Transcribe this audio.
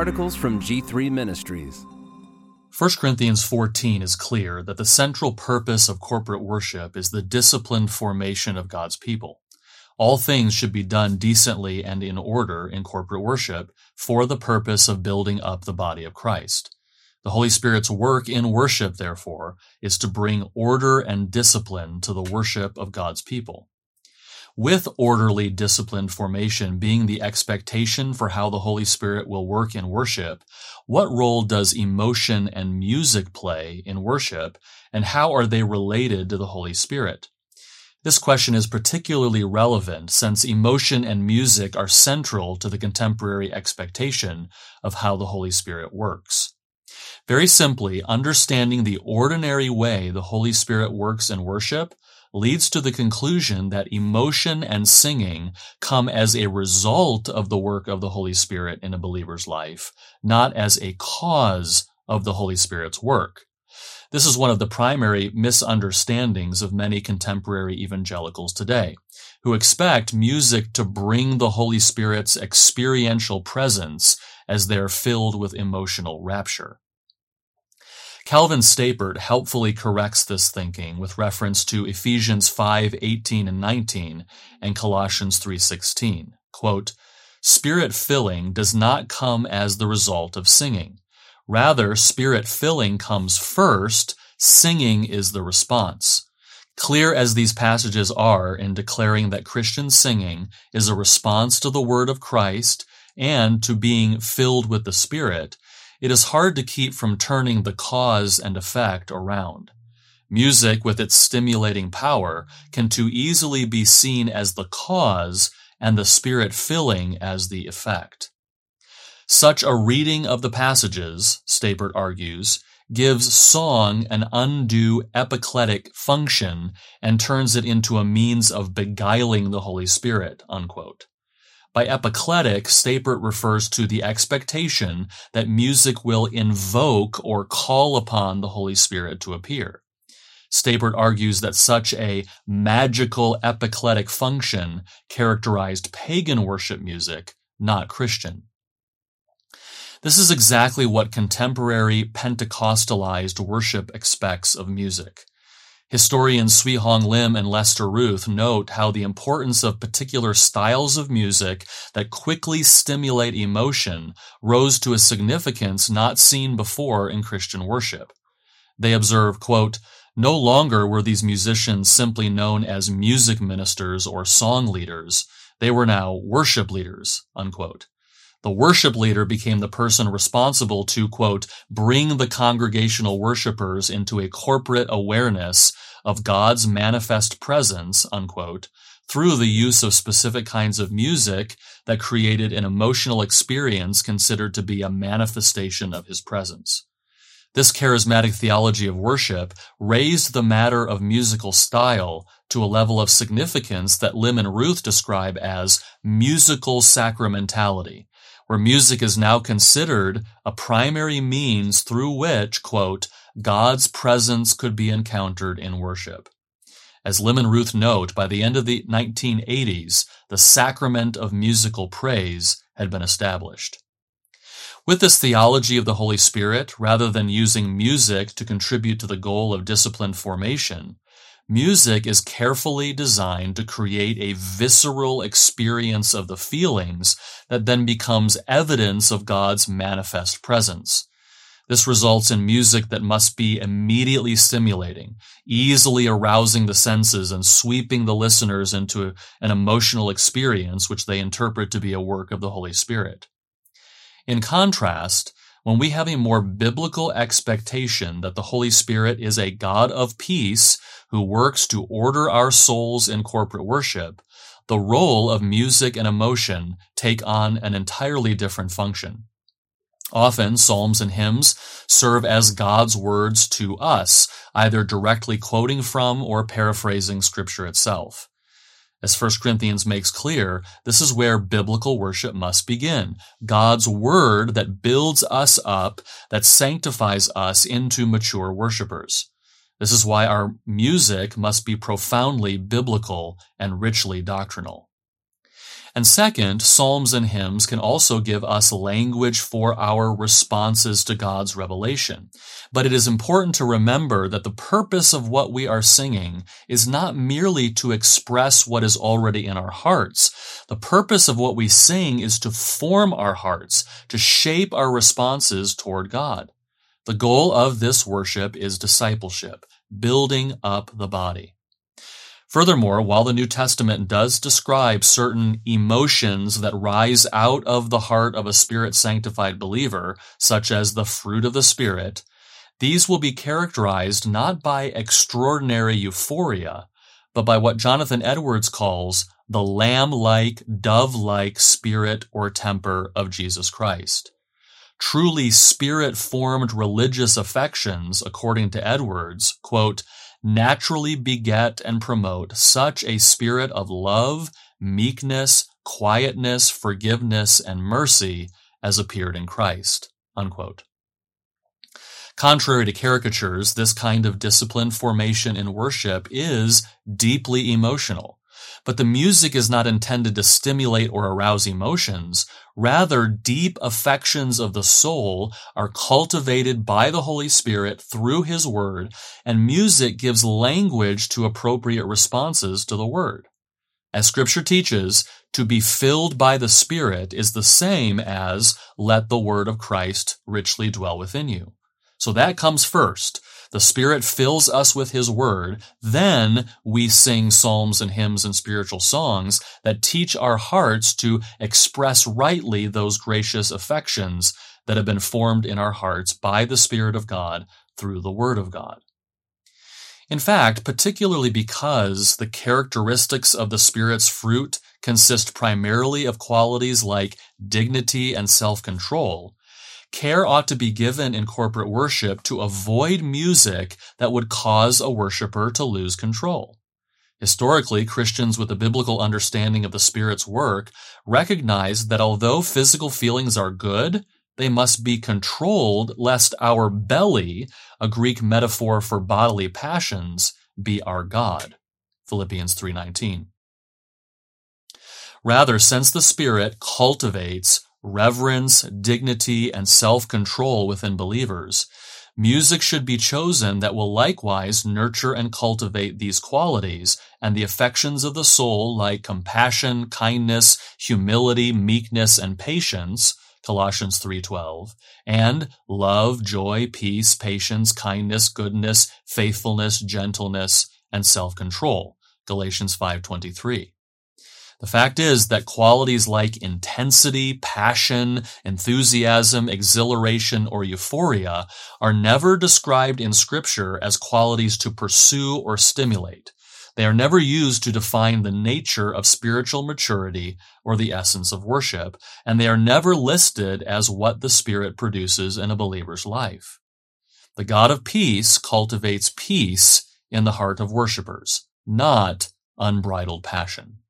articles from G3 Ministries. 1 Corinthians 14 is clear that the central purpose of corporate worship is the disciplined formation of God's people. All things should be done decently and in order in corporate worship for the purpose of building up the body of Christ. The Holy Spirit's work in worship, therefore, is to bring order and discipline to the worship of God's people. With orderly, disciplined formation being the expectation for how the Holy Spirit will work in worship, what role does emotion and music play in worship, and how are they related to the Holy Spirit? This question is particularly relevant since emotion and music are central to the contemporary expectation of how the Holy Spirit works. Very simply, understanding the ordinary way the Holy Spirit works in worship leads to the conclusion that emotion and singing come as a result of the work of the Holy Spirit in a believer's life, not as a cause of the Holy Spirit's work. This is one of the primary misunderstandings of many contemporary evangelicals today, who expect music to bring the Holy Spirit's experiential presence as they're filled with emotional rapture. Calvin Stapert helpfully corrects this thinking with reference to Ephesians 5:18 and 19 and Colossians 3:16. Quote, "Spirit-filling does not come as the result of singing. Rather, spirit-filling comes first, singing is the response." Clear as these passages are in declaring that Christian singing is a response to the word of Christ and to being filled with the Spirit, it is hard to keep from turning the cause and effect around. Music, with its stimulating power, can too easily be seen as the cause and the Spirit-filling as the effect. Such a reading of the passages, Stapert argues, gives song an undue epicletic function and turns it into a means of beguiling the Holy Spirit, unquote. By epicletic, Stapert refers to the expectation that music will invoke or call upon the Holy Spirit to appear. Stapert argues that such a magical epicletic function characterized pagan worship music, not Christian. This is exactly what contemporary Pentecostalized worship expects of music. Historians Swee Hong Lim and Lester Ruth note how the importance of particular styles of music that quickly stimulate emotion rose to a significance not seen before in Christian worship. They observe, quote, "No longer were these musicians simply known as music ministers or song leaders. They were now worship leaders," unquote. The worship leader became the person responsible to, quote, "bring the congregational worshipers into a corporate awareness of God's manifest presence," unquote, through the use of specific kinds of music that created an emotional experience considered to be a manifestation of his presence. This charismatic theology of worship raised the matter of musical style to a level of significance that Lim and Ruth describe as musical sacramentality, where music is now considered a primary means through which, quote, "God's presence could be encountered in worship." As Lim and Ruth note, by the end of the 1980s, the sacrament of musical praise had been established. With this theology of the Holy Spirit, rather than using music to contribute to the goal of disciplined formation, music is carefully designed to create a visceral experience of the feelings that then becomes evidence of God's manifest presence. This results in music that must be immediately stimulating, easily arousing the senses and sweeping the listeners into an emotional experience which they interpret to be a work of the Holy Spirit. In contrast, when we have a more biblical expectation that the Holy Spirit is a God of peace who works to order our souls in corporate worship, the role of music and emotion take on an entirely different function. Often, psalms and hymns serve as God's words to us, either directly quoting from or paraphrasing Scripture itself. As 1 Corinthians makes clear, this is where biblical worship must begin. God's word that builds us up, that sanctifies us into mature worshipers. This is why our music must be profoundly biblical and richly doctrinal. And second, psalms and hymns can also give us language for our responses to God's revelation. But it is important to remember that the purpose of what we are singing is not merely to express what is already in our hearts. The purpose of what we sing is to form our hearts, to shape our responses toward God. The goal of this worship is discipleship, building up the body. Furthermore, while the New Testament does describe certain emotions that rise out of the heart of a Spirit-sanctified believer, such as the fruit of the Spirit, these will be characterized not by extraordinary euphoria, but by what Jonathan Edwards calls the lamb-like, dove-like spirit or temper of Jesus Christ. Truly Spirit-formed religious affections, according to Edwards, quote, naturally beget and promote such a spirit of love, meekness, quietness, forgiveness, and mercy as appeared in Christ, unquote. Contrary to caricatures, this kind of disciplined formation in worship is deeply emotional. But the music is not intended to stimulate or arouse emotions. Rather, deep affections of the soul are cultivated by the Holy Spirit through His Word, and music gives language to appropriate responses to the Word. As Scripture teaches, to be filled by the Spirit is the same as let the Word of Christ richly dwell within you. So that comes first. The Spirit fills us with His Word. Then we sing psalms and hymns and spiritual songs that teach our hearts to express rightly those gracious affections that have been formed in our hearts by the Spirit of God through the Word of God. In fact, particularly because the characteristics of the Spirit's fruit consist primarily of qualities like dignity and self-control, care ought to be given in corporate worship to avoid music that would cause a worshiper to lose control. Historically, Christians with a biblical understanding of the Spirit's work recognize that although physical feelings are good, they must be controlled lest our belly, a Greek metaphor for bodily passions, be our God. Philippians 3:19. Rather, since the Spirit cultivates reverence, dignity, and self-control within believers, music should be chosen that will likewise nurture and cultivate these qualities and the affections of the soul like compassion, kindness, humility, meekness, and patience, Colossians 3:12, and love, joy, peace, patience, kindness, goodness, faithfulness, gentleness, and self-control, Galatians 5:23. The fact is that qualities like intensity, passion, enthusiasm, exhilaration, or euphoria are never described in Scripture as qualities to pursue or stimulate. They are never used to define the nature of spiritual maturity or the essence of worship, and they are never listed as what the Spirit produces in a believer's life. The God of peace cultivates peace in the heart of worshipers, not unbridled passion.